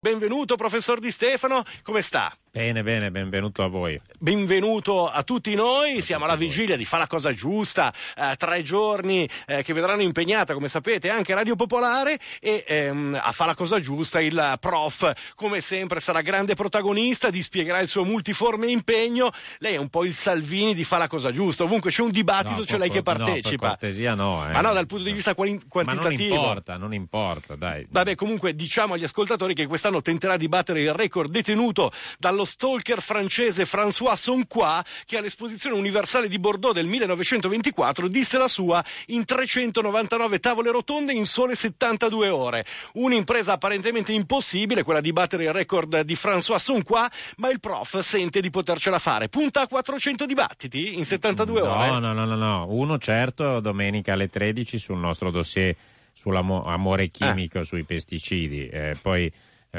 Benvenuto professor Di Stefano, come sta? Bene, benvenuto a voi. Benvenuto a tutti noi, siamo alla vigilia di Fa la cosa giusta, 3 giorni che vedranno impegnata, come sapete, anche Radio Popolare e a Fa la cosa giusta il prof, come sempre, sarà grande protagonista, dispiegherà il suo multiforme impegno. Lei è un po' il Salvini di Fa la cosa giusta, ovunque c'è un dibattito c'è lei che partecipa. No, per cortesia no. Ma no, dal punto di vista quantitativo. Ma non importa, dai. Vabbè, comunque diciamo agli ascoltatori che quest'anno tenterà di battere il record detenuto dallo stalker francese François Soncois, che all'Esposizione Universale di Bordeaux del 1924 disse la sua in 399 tavole rotonde in sole 72 ore. Un'impresa apparentemente impossibile, quella di battere il record di François Soncois, ma il prof sente di potercela fare. Punta a 400 dibattiti in 72 ore? No. Uno certo domenica alle 13 sul nostro dossier sull'amore chimico, sui pesticidi. Poi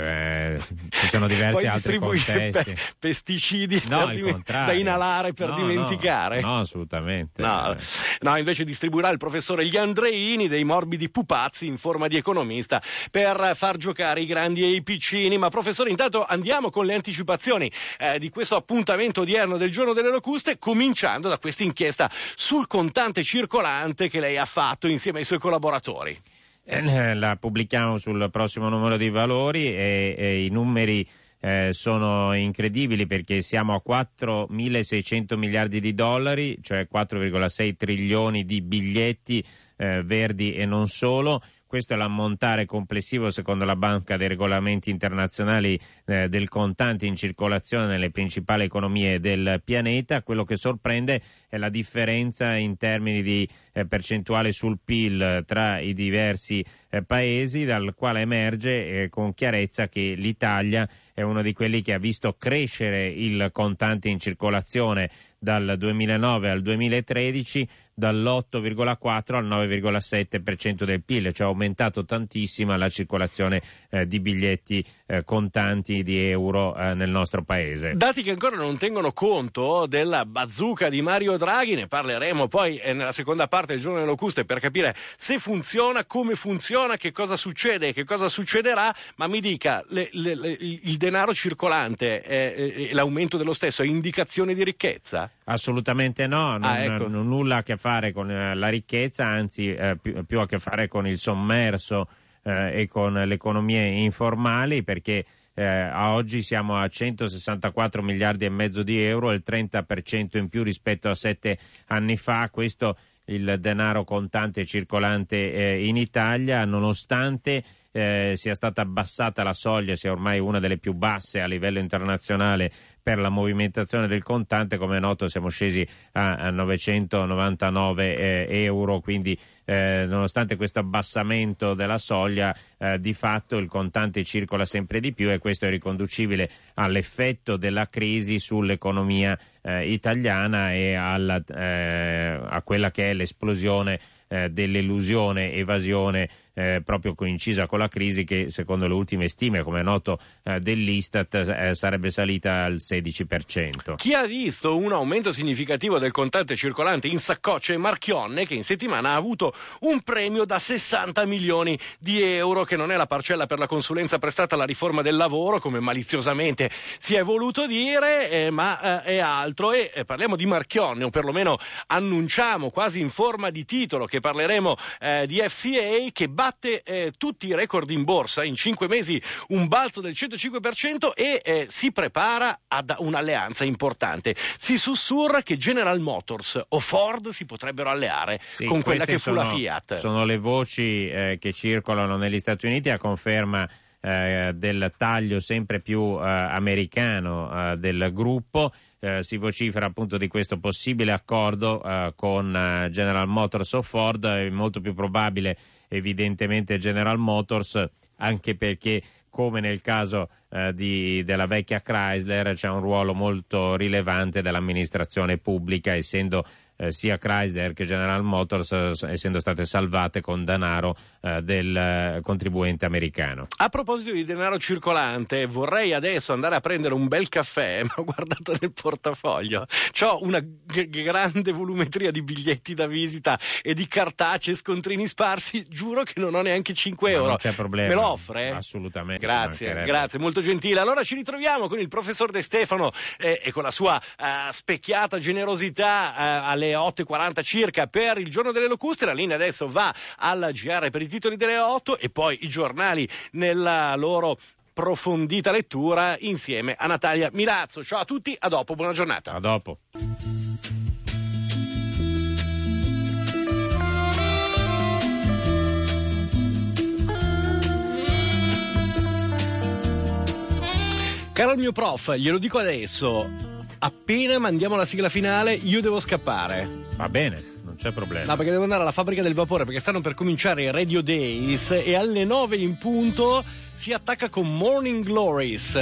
ci sono diversi altri contesti. Pesticidi da inalare per dimenticare? No, assolutamente. No, invece distribuirà il professore Gli Andreini dei morbidi pupazzi in forma di economista per far giocare i grandi e i piccini. Ma professore, intanto andiamo con le anticipazioni di questo appuntamento odierno del Giorno delle Locuste, cominciando da questa inchiesta sul contante circolante che lei ha fatto insieme ai suoi collaboratori. La pubblichiamo sul prossimo numero di valori e i numeri sono incredibili, perché siamo a 4.600 miliardi di dollari, cioè 4,6 trilioni di biglietti verdi e non solo. Questo è l'ammontare complessivo, secondo la Banca dei Regolamenti Internazionali, del contante in circolazione nelle principali economie del pianeta. Quello che sorprende è la differenza in termini di percentuale sul PIL tra i diversi paesi, dal quale emerge con chiarezza che l'Italia è uno di quelli che ha visto crescere il contante in circolazione dal 2009 al 2013 dall'8,4 al 9,7% del PIL, cioè è aumentato tantissimo la circolazione di biglietti contanti di euro nel nostro paese. Dati che ancora non tengono conto della bazooka di Mario Draghi, ne parleremo poi nella seconda parte del Giorno delle Locuste per capire se funziona, come funziona, che cosa succede e che cosa succederà. Ma mi dica, il denaro circolante e l'aumento dello stesso è indicazione di ricchezza? Assolutamente no, non nulla a che fare con la ricchezza, anzi più a che fare con il sommerso e con le economie informali, perché a oggi siamo a 164 miliardi e mezzo di euro, il 30% in più rispetto a 7 anni fa. Questo il denaro contante circolante in Italia, nonostante sia stata abbassata la soglia, sia ormai una delle più basse a livello internazionale per la movimentazione del contante. Come è noto, siamo scesi a 999 euro, quindi nonostante questo abbassamento della soglia, di fatto il contante circola sempre di più, e questo è riconducibile all'effetto della crisi sull'economia italiana e a quella che è l'esplosione dell'elusione evasione proprio coincisa con la crisi, che secondo le ultime stime, come è noto, dell'Istat sarebbe salita al 16%. Chi ha visto un aumento significativo del contante circolante in saccoccia e Marchionne, che in settimana ha avuto un premio da 60 milioni di euro, che non è la parcella per la consulenza prestata alla riforma del lavoro, come maliziosamente si è voluto dire, ma è altro. E parliamo di Marchionne, o perlomeno annunciamo quasi in forma di titolo che parleremo di FCA, che batte tutti i record in borsa in 5 mesi, un balzo del 105%, e si prepara ad un'alleanza importante. Si sussurra che General Motors o Ford si potrebbero alleare con quella che fu la Fiat. Sono le voci che circolano negli Stati Uniti a conferma del taglio sempre più americano del gruppo. Si vocifera appunto di questo possibile accordo con General Motors o Ford. È molto più probabile evidentemente General Motors, anche perché, come nel caso della vecchia Chrysler, c'è un ruolo molto rilevante dell'amministrazione pubblica, essendo sia Chrysler che General Motors, essendo state salvate con denaro del contribuente americano. A proposito di denaro circolante, vorrei adesso andare a prendere un bel caffè, ma ho guardato nel portafoglio, c'ho una grande volumetria di biglietti da visita e di cartacei, scontrini sparsi, giuro che non ho neanche 5 euro. Non c'è problema. Me lo offre? Assolutamente. Grazie, molto gentile. Allora ci ritroviamo con il professor De Stefano e con la sua specchiata generosità alle 8:40 circa per il giorno delle locuste. La linea adesso va al GR per i titoli delle 8 e poi i giornali nella loro approfondita lettura insieme a Natalia Milazzo. Ciao a tutti, a dopo, buona giornata. A dopo. Caro il mio prof, glielo dico adesso, appena mandiamo la sigla finale io devo scappare. Va bene, non c'è problema. No, perché devo andare alla fabbrica del vapore, perché stanno per cominciare i Radio Days e alle 9 in punto si attacca con Morning Glories.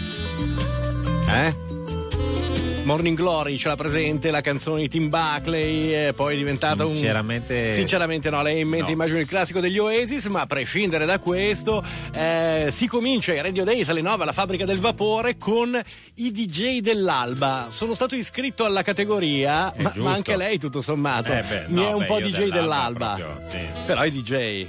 Morning Glory ce l'ha presente la canzone di Tim Buckley, poi è diventata Sinceramente no, lei ha in mente immagino il classico degli Oasis, ma a prescindere da questo si comincia i Radio Days alle 9 alla fabbrica del vapore con i DJ dell'alba. Sono stato iscritto alla categoria, ma anche lei tutto sommato è un po' DJ dell'alba. Proprio, sì. Però i DJ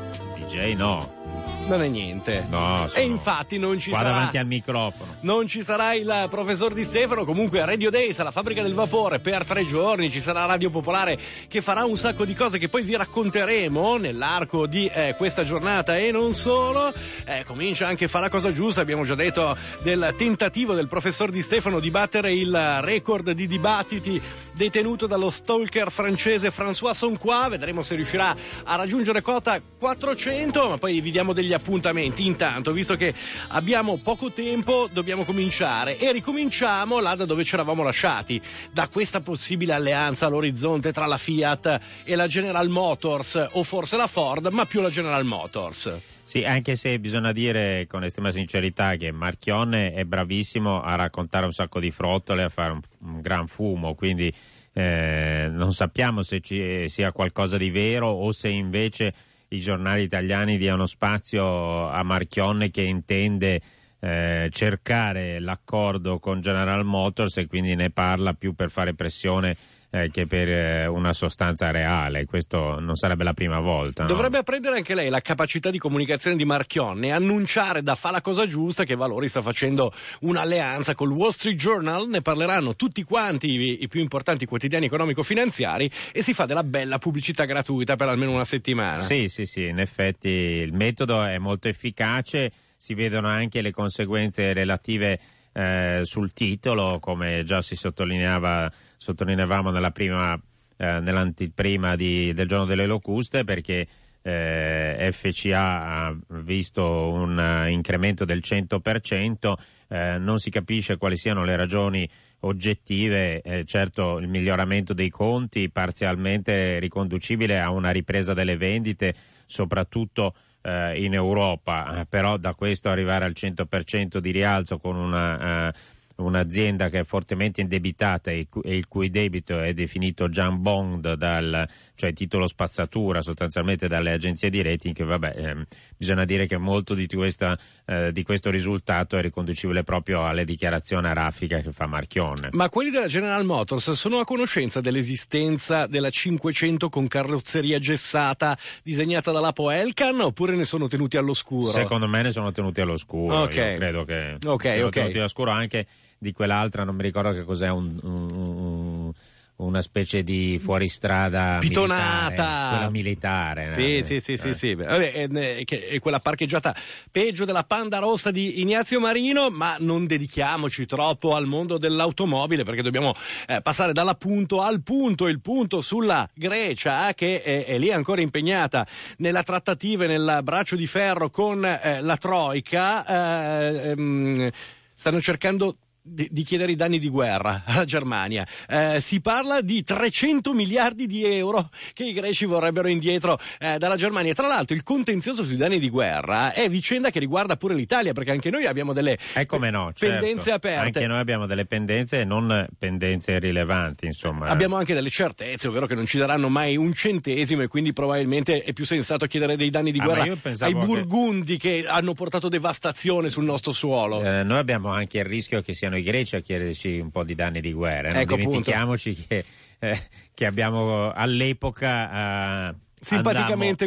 no. Non è niente. No, e infatti non ci sarà davanti al microfono. Non ci sarà il professor Di Stefano. Comunque a Radio Days alla fabbrica del vapore per 3 giorni ci sarà Radio Popolare che farà un sacco di cose che poi vi racconteremo nell'arco di questa giornata e non solo. Comincia anche Fa la cosa giusta. Abbiamo già detto del tentativo del professor Di Stefano di battere il record di dibattiti detenuto dallo stalker francese François Soncois. Vedremo se riuscirà a raggiungere quota 400, ma poi vi diamo degli appuntamenti. Intanto, visto che abbiamo poco tempo, dobbiamo cominciare e ricominciamo là da dove ci eravamo lasciati, da questa possibile alleanza all'orizzonte tra la Fiat e la General Motors, o forse la Ford, ma più la General Motors. Sì, anche se bisogna dire con estrema sincerità che Marchionne è bravissimo a raccontare un sacco di frottole, a fare un gran fumo, quindi non sappiamo se ci sia qualcosa di vero o se invece i giornali italiani diano spazio a Marchionne che intende cercare l'accordo con General Motors e quindi ne parla più per fare pressione che per una sostanza reale. Questo non sarebbe la prima volta. Dovrebbe apprendere anche lei la capacità di comunicazione di Marchionne e annunciare da Fa la cosa giusta che Valori sta facendo un'alleanza col Wall Street Journal. Ne parleranno tutti quanti i più importanti quotidiani economico-finanziari e si fa della bella pubblicità gratuita per almeno una settimana. Sì, in effetti il metodo è molto efficace, si vedono anche le conseguenze relative sul titolo, come già si sottolineavamo nell'anteprima del giorno delle locuste, perché FCA ha visto un incremento del 100%, non si capisce quali siano le ragioni oggettive, certo il miglioramento dei conti parzialmente riconducibile a una ripresa delle vendite, soprattutto in Europa, però da questo arrivare al 100% di rialzo con un'azienda che è fortemente indebitata e il cui debito è definito junk bond, cioè titolo spazzatura sostanzialmente dalle agenzie di rating, bisogna dire che molto di questo risultato è riconducibile proprio alle dichiarazioni a raffica che fa Marchionne. Ma quelli della General Motors sono a conoscenza dell'esistenza della 500 con carrozzeria gessata disegnata dall'Apo Elkann, oppure ne sono tenuti all'oscuro? Secondo me ne sono tenuti all'oscuro. Okay. Io credo che siano tenuti all'oscuro anche di quell'altra, non mi ricordo che cos'è, una specie di fuoristrada pitonata, quella militare. Sì. È quella parcheggiata peggio della Panda rossa di Ignazio Marino, ma non dedichiamoci troppo al mondo dell'automobile, perché dobbiamo passare dall'appunto al punto, il punto sulla Grecia che è lì ancora impegnata nella trattativa e nel braccio di ferro con la Troika. Stanno cercando di chiedere i danni di guerra alla Germania. Si parla di 300 miliardi di euro che i greci vorrebbero indietro dalla Germania. Tra l'altro il contenzioso sui danni di guerra è vicenda che riguarda pure l'Italia, perché anche noi abbiamo delle pendenze aperte. Anche noi abbiamo delle pendenze e non pendenze rilevanti, insomma. Abbiamo anche delle certezze, ovvero che non ci daranno mai un centesimo, e quindi probabilmente è più sensato chiedere dei danni di guerra ai burgundi che hanno portato devastazione sul nostro suolo. Noi abbiamo anche il rischio che siano i greci a chiederci un po' di danni di guerra. Non dimentichiamoci che abbiamo all'epoca simpaticamente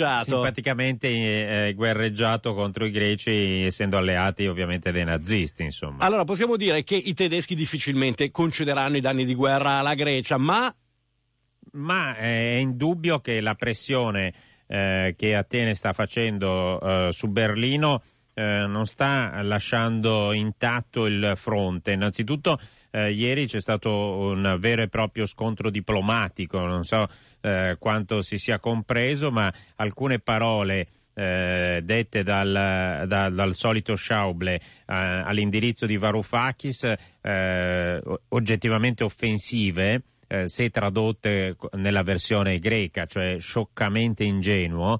guerreggiato contro i greci, essendo alleati ovviamente dei nazisti, insomma. Allora possiamo dire che i tedeschi difficilmente concederanno i danni di guerra alla Grecia, ma è indubbio che la pressione che Atene sta facendo su Berlino non sta lasciando intatto il fronte. Innanzitutto ieri c'è stato un vero e proprio scontro diplomatico, non so quanto si sia compreso, ma alcune parole dette dal solito Schäuble all'indirizzo di Varoufakis, oggettivamente offensive, se tradotte nella versione greca, cioè scioccamente ingenuo,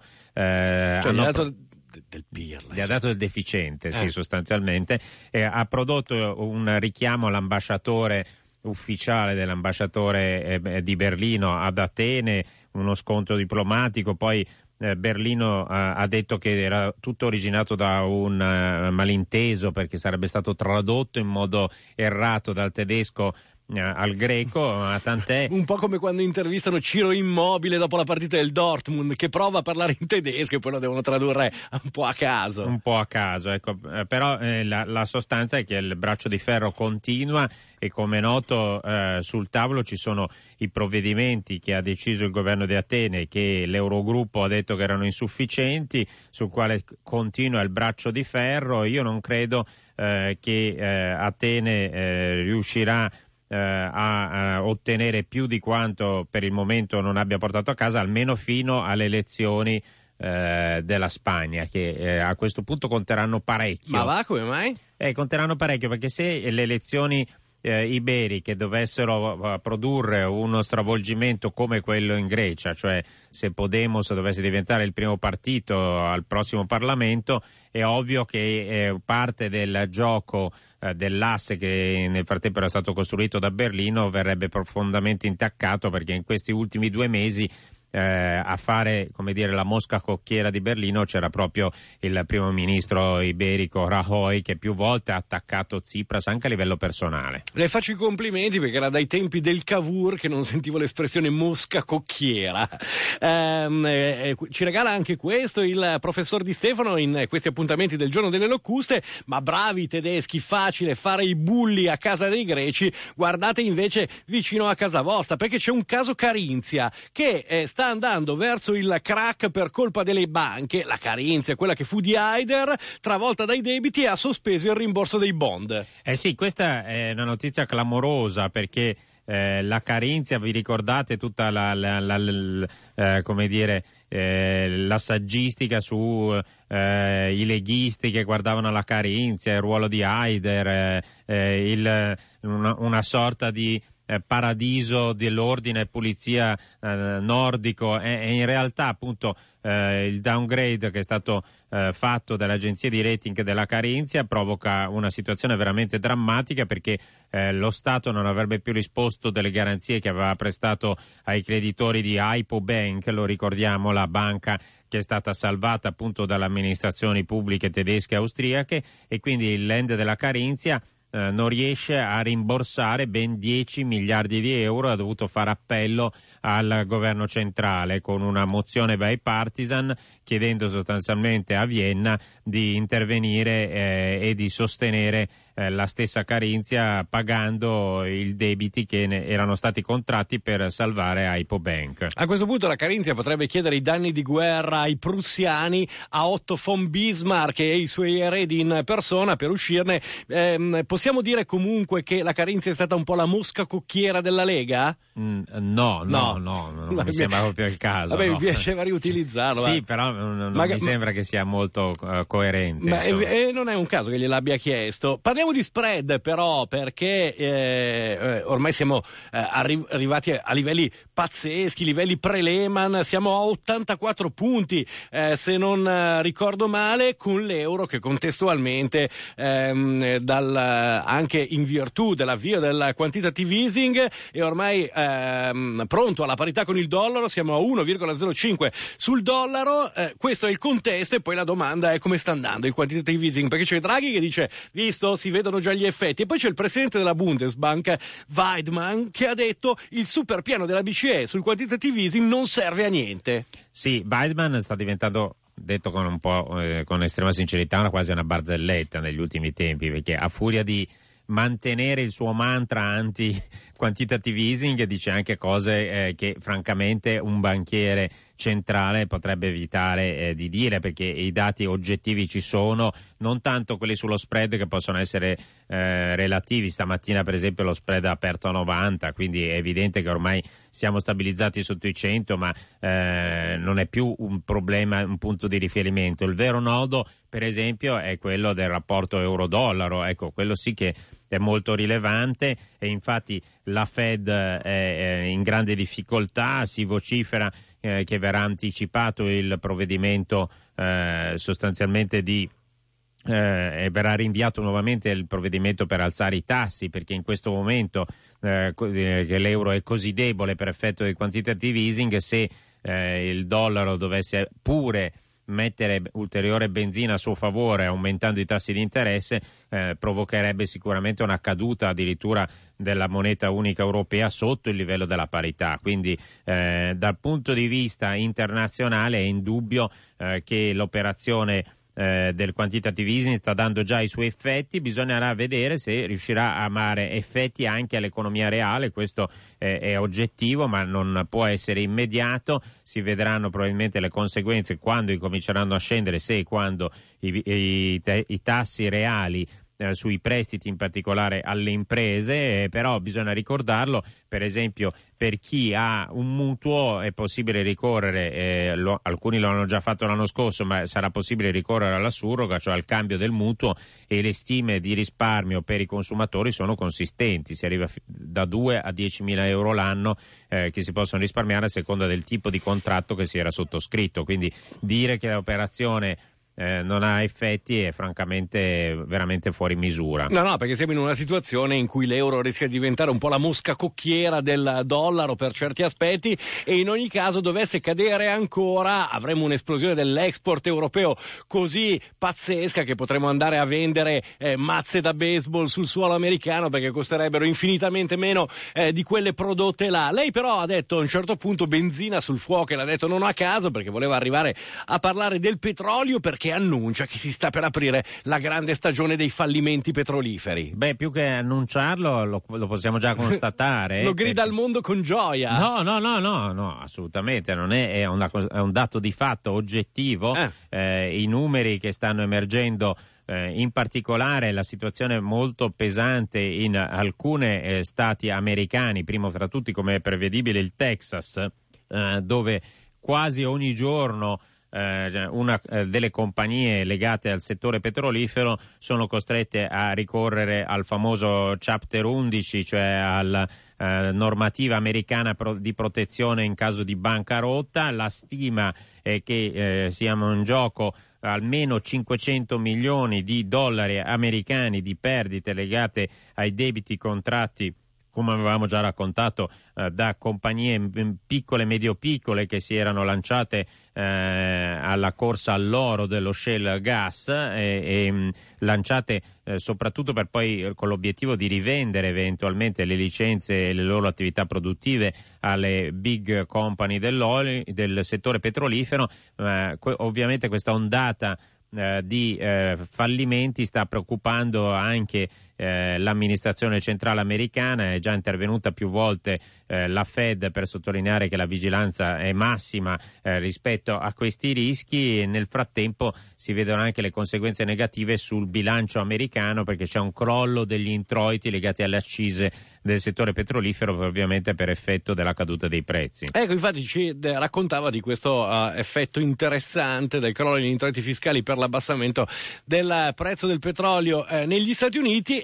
del pirla, gli ha dato del deficiente, sì, sostanzialmente, ha prodotto un richiamo all'ambasciatore ufficiale dell'ambasciatore di Berlino ad Atene, uno scontro diplomatico. Poi Berlino ha detto che era tutto originato da un malinteso, perché sarebbe stato tradotto in modo errato dal tedesco al greco, ma tant'è. Un po' come quando intervistano Ciro Immobile dopo la partita del Dortmund, che prova a parlare in tedesco e poi lo devono tradurre un po' a caso. Ecco. Però la sostanza è che il braccio di ferro continua, e come è noto sul tavolo ci sono i provvedimenti che ha deciso il governo di Atene, che l'Eurogruppo ha detto che erano insufficienti, sul quale continua il braccio di ferro. Io non credo che Atene riuscirà a ottenere più di quanto per il momento non abbia portato a casa, almeno fino alle elezioni della Spagna, che a questo punto conteranno parecchio. Ma va, come mai? Conteranno parecchio, perché se le elezioni iberiche dovessero produrre uno stravolgimento come quello in Grecia, cioè se Podemos dovesse diventare il primo partito al prossimo Parlamento, è ovvio che parte del gioco dell'asse che nel frattempo era stato costruito da Berlino verrebbe profondamente intaccato, perché in questi ultimi 2 mesi a fare, come dire, la mosca cocchiera di Berlino c'era proprio il primo ministro iberico Rajoy, che più volte ha attaccato Tsipras anche a livello personale. Le faccio i complimenti, perché era dai tempi del Cavour che non sentivo l'espressione mosca cocchiera. Ci regala anche questo il professor Di Stefano in questi appuntamenti del giorno delle locuste. Ma bravi i tedeschi, facile fare i bulli a casa dei greci, guardate invece vicino a casa vostra, perché c'è un caso Carinzia che sta andando verso il crack per colpa delle banche. La Carinzia, quella che fu di Haider, travolta dai debiti, e ha sospeso il rimborso dei bond. Sì, questa è una notizia clamorosa, perché la Carinzia, vi ricordate tutta come dire, la saggistica su i leghisti che guardavano la Carinzia, il ruolo di Haider, una sorta di paradiso dell'ordine e pulizia nordico, e in realtà appunto il downgrade che è stato fatto dalle agenzie di rating della Carinzia provoca una situazione veramente drammatica, perché lo Stato non avrebbe più risposto delle garanzie che aveva prestato ai creditori di Hypo Bank, lo ricordiamo, la banca che è stata salvata appunto dalle amministrazioni pubbliche tedesche e austriache, e quindi il land della Carinzia non riesce a rimborsare ben 10 miliardi di euro, ha dovuto fare appello al governo centrale con una mozione bipartisan, chiedendo sostanzialmente a Vienna di intervenire e di sostenere la stessa Carinzia, pagando i debiti che erano stati contratti per salvare Hypo Bank. A questo punto la Carinzia potrebbe chiedere i danni di guerra ai prussiani, a Otto von Bismarck e ai suoi eredi in persona, per uscirne. Possiamo dire comunque che la Carinzia è stata un po' la mosca cocchiera della Lega? No, non mi sembra proprio il caso. Vabbè, mi piaceva riutilizzarlo. Sì, però non mi sembra che sia molto coerente. Non è un caso che gliel'abbia chiesto. Parliamo di spread però, perché ormai siamo arrivati a livelli pazzeschi, livelli pre-Lehman, siamo a 84 punti, se non ricordo male, con l'euro che contestualmente anche in virtù dell'avvio del quantitative easing è ormai pronto alla parità con il dollaro, siamo a 1,05 sul dollaro. Questo è il contesto, e poi la domanda è come sta andando il quantitative easing, perché c'è Draghi che dice visto, si vedono già gli effetti, e poi c'è il presidente della Bundesbank Weidmann che ha detto il super piano della BCE sul quantitative easing non serve a niente. Sì, Weidmann sta diventando, detto con un po' con estrema sincerità, quasi una barzelletta negli ultimi tempi, perché a furia di mantenere il suo mantra anti-quantitative easing dice anche cose che francamente un banchiere centrale potrebbe evitare di dire, perché i dati oggettivi ci sono, non tanto quelli sullo spread che possono essere relativi. Stamattina per esempio lo spread ha aperto a 90, quindi è evidente che ormai siamo stabilizzati sotto i 100, ma non è più un problema, un punto di riferimento. Il vero nodo per esempio è quello del rapporto euro-dollaro, ecco, quello sì che è molto rilevante, e infatti la Fed è in grande difficoltà. Si vocifera che verrà anticipato il provvedimento sostanzialmente e verrà rinviato nuovamente il provvedimento per alzare i tassi, perché in questo momento che l'euro è così debole per effetto del quantitative easing, se il dollaro dovesse pure mettere ulteriore benzina a suo favore aumentando i tassi di interesse, provocherebbe sicuramente una caduta addirittura della moneta unica europea sotto il livello della parità. Quindi dal punto di vista internazionale è indubbio che l'operazione del quantitative easing sta dando già i suoi effetti. Bisognerà vedere se riuscirà a dare effetti anche all'economia reale, questo è oggettivo ma non può essere immediato. Si vedranno probabilmente le conseguenze quando incominceranno a scendere, se e quando i tassi reali sui prestiti, in particolare alle imprese, però bisogna ricordarlo, per esempio per chi ha un mutuo è possibile ricorrere, alcuni lo hanno già fatto l'anno scorso, ma sarà possibile ricorrere alla surroga, cioè al cambio del mutuo, e le stime di risparmio per i consumatori sono consistenti, si arriva da 2 a 10.000 euro l'anno che si possono risparmiare a seconda del tipo di contratto che si era sottoscritto. Quindi dire che l'operazione non ha effetti è francamente veramente fuori misura. No, perché siamo in una situazione in cui l'euro rischia di diventare un po' la mosca cocchiera del dollaro per certi aspetti, e in ogni caso dovesse cadere ancora avremo un'esplosione dell'export europeo così pazzesca che potremo andare a vendere mazze da baseball sul suolo americano, perché costerebbero infinitamente meno di quelle prodotte là. Lei però ha detto a un certo punto benzina sul fuoco, e l'ha detto non a caso, perché voleva arrivare a parlare del petrolio, perché annuncia che si sta per aprire la grande stagione dei fallimenti petroliferi. Beh, più che annunciarlo lo possiamo già constatare. Lo grida al mondo con gioia. No, assolutamente non è un dato di fatto oggettivo. I numeri che stanno emergendo, in particolare la situazione molto pesante in alcuni stati americani, primo fra tutti, come è prevedibile, il Texas, dove quasi ogni giorno una delle compagnie legate al settore petrolifero sono costrette a ricorrere al famoso Chapter 11, cioè alla normativa americana di protezione in caso di bancarotta. La stima è che siamo in gioco almeno 500 milioni di dollari americani di perdite legate ai debiti contratti, come avevamo già raccontato, da compagnie piccole e medio-piccole che si erano lanciate alla corsa all'oro dello shale gas, e lanciate soprattutto per poi con l'obiettivo di rivendere eventualmente le licenze e le loro attività produttive alle big company del settore petrolifero. Ovviamente questa ondata di fallimenti sta preoccupando anche l'amministrazione centrale americana. È già intervenuta più volte la Fed per sottolineare che la vigilanza è massima rispetto a questi rischi, e nel frattempo si vedono anche le conseguenze negative sul bilancio americano, perché c'è un crollo degli introiti legati alle accise del settore petrolifero, ovviamente per effetto della caduta dei prezzi. Ecco, infatti ci raccontava di questo effetto interessante del crollo degli introiti fiscali per l'abbassamento del prezzo del petrolio negli Stati Uniti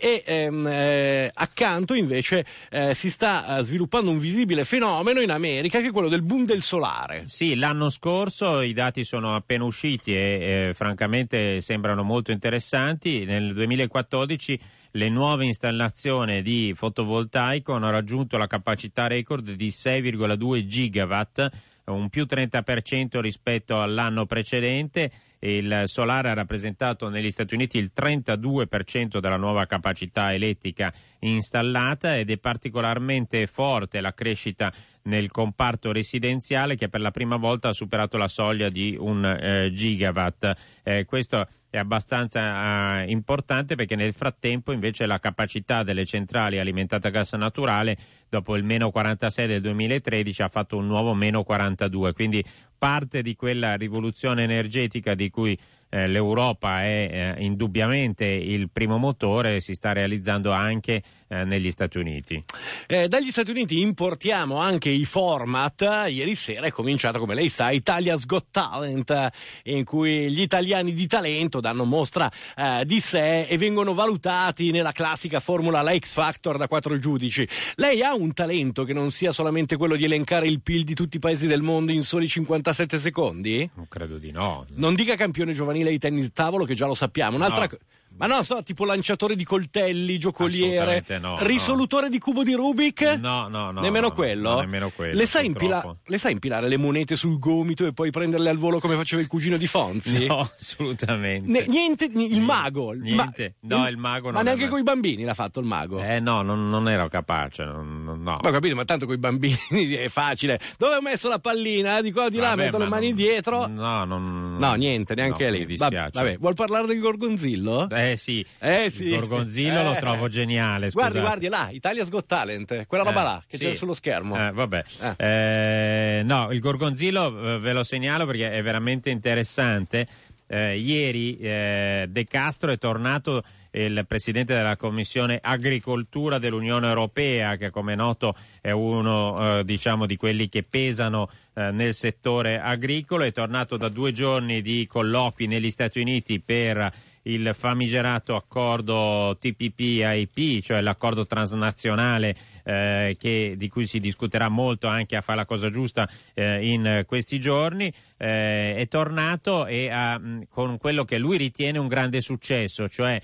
e accanto invece si sta sviluppando un visibile fenomeno in America, che è quello del boom del solare. Sì, l'anno scorso i dati sono appena usciti e francamente sembrano molto interessanti. Nel 2014 le nuove installazioni di fotovoltaico hanno raggiunto la capacità record di 6,2 gigawatt, un più 30% rispetto all'anno precedente. Il solare ha rappresentato negli Stati Uniti il 32% della nuova capacità elettrica installata, ed è particolarmente forte la crescita nel comparto residenziale, che per la prima volta ha superato la soglia di 1 gigawatt. Questo è abbastanza importante, perché nel frattempo invece la capacità delle centrali alimentate a gas naturale, dopo il meno 46 del 2013, ha fatto un nuovo meno 42, quindi parte di quella rivoluzione energetica di cui l'Europa è indubbiamente il primo motore si sta realizzando anche negli Stati Uniti. Dagli Stati Uniti importiamo anche i format. Ieri sera è cominciato, come lei sa, Italia's Got Talent, in cui gli italiani di talento danno mostra di sé e vengono valutati nella classica formula la X Factor da 4 giudici. Lei ha un talento che non sia solamente quello di elencare il PIL di tutti i paesi del mondo in soli 57 secondi? Non credo di no. Non dica campione giovanile di tennis tavolo, che già lo sappiamo. Un'altra no. Ma no, tipo lanciatore di coltelli, giocoliere, no, risolutore di cubo di Rubik? No. Nemmeno quello? No, nemmeno quello. Le sa impilare le monete sul gomito e poi prenderle al volo come faceva il cugino di Fonzi? No, assolutamente. Niente, il mago. Niente. Il mago non. Ma neanche con i bambini l'ha fatto il mago? No, non ero capace. No. Ma ho capito, ma tanto con i bambini è facile. Dove ho messo la pallina? Di qua di là, metto le mani dietro. No, niente, neanche lì. Mi dispiace. Vabbè, vuol parlare del gorgonzillo? Sì. Il gorgonzillo lo trovo geniale. Guardi là, Italia's Got Talent, quella roba là che c'è sullo schermo. No, il gorgonzillo ve lo segnalo perché è veramente interessante. Ieri De Castro è tornato, il presidente della Commissione Agricoltura dell'Unione Europea, che come è noto è uno di quelli che pesano nel settore agricolo. È tornato da 2 giorni di colloqui negli Stati Uniti per il famigerato accordo TPP-IP, cioè l'accordo transnazionale di cui si discuterà molto anche a Fare la Cosa Giusta in questi giorni. È tornato con quello che lui ritiene un grande successo, cioè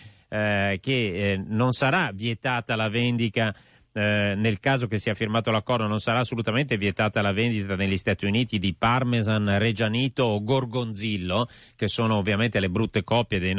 che non sarà vietata la vendita. Nel caso che sia firmato l'accordo, non sarà assolutamente vietata la vendita negli Stati Uniti di Parmesan, Reggianito o Gorgonzillo, che sono ovviamente le brutte copie delle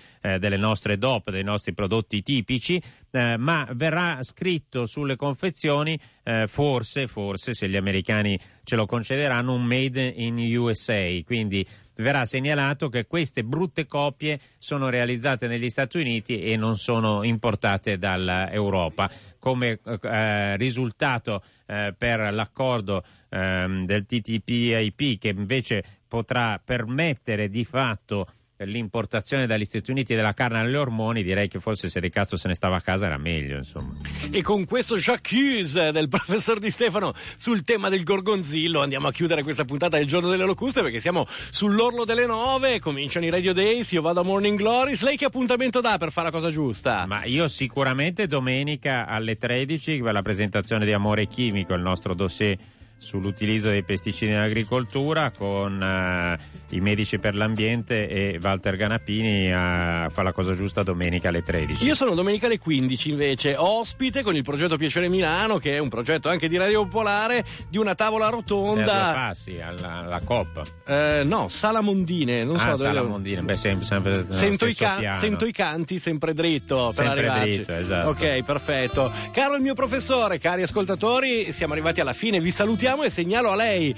nostre DOP, dei nostri prodotti tipici, ma verrà scritto sulle confezioni, forse, se gli americani ce lo concederanno, un Made in USA, quindi verrà segnalato che queste brutte copie sono realizzate negli Stati Uniti e non sono importate dall'Europa. Come risultato per l'accordo del TTIP, che invece potrà permettere di fatto l'importazione dagli Stati Uniti della carne agli ormoni, direi che forse se De Castro se ne stava a casa era meglio, insomma. E con questo j'accuse del professor Di Stefano sul tema del gorgonzillo andiamo a chiudere questa puntata del Giorno delle Locuste, perché siamo sull'orlo delle 9, cominciano i Radio Days, io vado a Morning Glories. Lei che appuntamento dà per Fare la Cosa Giusta? Ma io sicuramente domenica alle 13 per la presentazione di Amore Chimico, il nostro dossier sull'utilizzo dei pesticidi in agricoltura, con i medici per l'ambiente e Walter Ganappini a Fare la Cosa Giusta domenica alle 13. Io sono domenica alle 15 invece, ospite con il progetto Piacere Milano, che è un progetto anche di Radio Popolare, di una tavola rotonda. Sergio Passi alla COP. No, Sala Mondine, non so dove. Sala Mondine, sempre sento i canti sempre dritto per arrivarci. Dritto, esatto. Ok, perfetto. Caro il mio professore, cari ascoltatori, siamo arrivati alla fine, vi salutiamo e segnalo a lei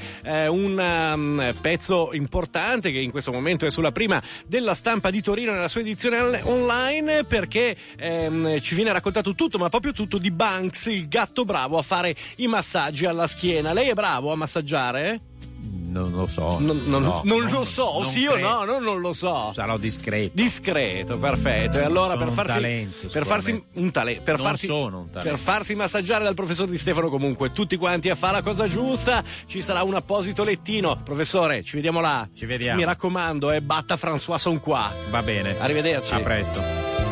un pezzo importante che in questo momento è sulla prima della Stampa di Torino nella sua edizione online, perché ci viene raccontato tutto, ma proprio tutto, di Banks, il gatto bravo a fare i massaggi alla schiena. Lei è bravo a massaggiare? Non lo so. Non lo so, sì o no? Non lo so. Sarò discreto. Discreto, perfetto. E allora per farsi massaggiare dal professor Di Stefano, comunque tutti quanti a fare la cosa giusta, ci sarà un apposito lettino. Professore, ci vediamo là. Ci vediamo. Mi raccomando, batta François son qua. Va bene. Arrivederci. A presto.